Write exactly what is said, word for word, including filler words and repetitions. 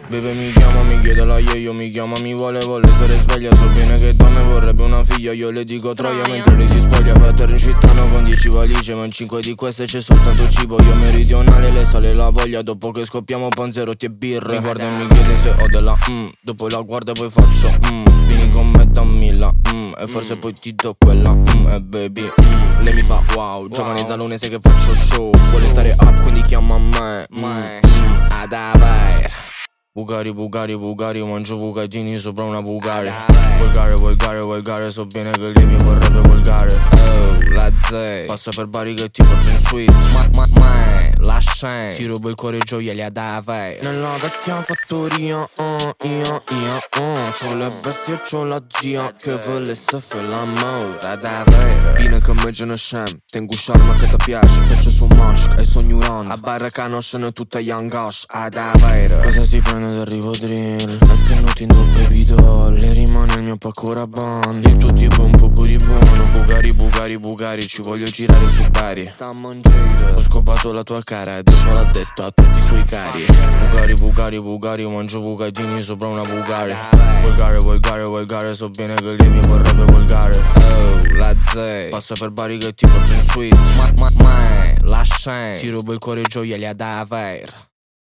Beve mi chiama, mi chiede la yeah, io mi chiama, mi vuole, vuole stare sveglia. So bene che da me vorrebbe una figlia, io le dico troia mentre lei si spoglia. Fratello in città con dieci valigie, ma in cinque di queste c'è soltanto cibo. Io meridionale, le sale la voglia, dopo che scoppiamo panzerotti e birre. Mi guarda e mi chiede se ho della mm, dopo la guarda e poi faccio mm, vieni con me dammi la mm, e forse poi ti do quella mm, e baby mm, lei mi fa wow, giovane in salone sai che faccio show. Vuole stare up quindi chiama me mm, mm, ad aver Bugari, Bugari, Bugari, mangio bucatini sopra una Bugari. Volgare, volgare, volgare, so bene che lei mi vorrebbe volgare. Oh, la Z passa per bari che ti porto in suite. Ma, ma, ma, la scena ti rubo il cuore e gioielli ad Ave. Nella vecchia fattoria, uh, io, io, uh c'ho le bestie e c'ho la zia che volesse fare l'amore ad Ave. Bine că merge în șem, te îngușar mă că te piaci. Pesce su mașc, e sogni uran. A barra canoscene tutta yangash ad Ave. Cosa si prende del rivodril? La scannuti in doppia vita. Le rimane il mio pacco raban. Il tuo tipo è un poco di buono. Bugari, Bugari, Bugari, ci voglio girare su Bari. Stammo in giro. Ho scopato la tua cara e dopo l'ha detto a tutti i suoi cari. Bugari, Bugari, Bugari, mangio bucatini sopra una Bugari. Volgare, volgare, volgare, so bene che lei mi vorrebbe volgare. Oh, la Z passa per bari che ti porto in suite. Ma, ma, ma, la scena ti rubo il cuore e gioielli ad Aver.